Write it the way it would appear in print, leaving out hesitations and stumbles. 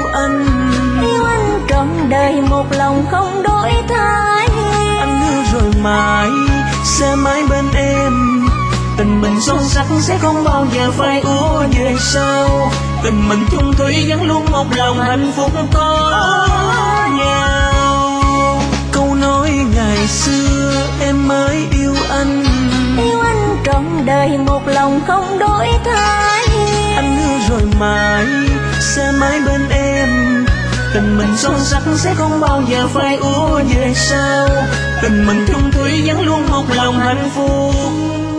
yêu anh trọn đời một lòng không đổi thay. Anh hứa rồi mãi sẽ mãi bên em, tình mình son sắc sẽ không bao giờ phai úa về sau, tình mình chung thủy vẫn luôn một lòng hạnh phúc có nhau. Câu nói ngày xưa em mới yêu anh trọn đời một lòng không đổi thay. Anh hứa rồi mãi sẽ mãi bên em, tình mình son sắc sẽ không bao giờ phai úa về sau, tình mình chung thủy vẫn luôn một lòng hạnh phúc.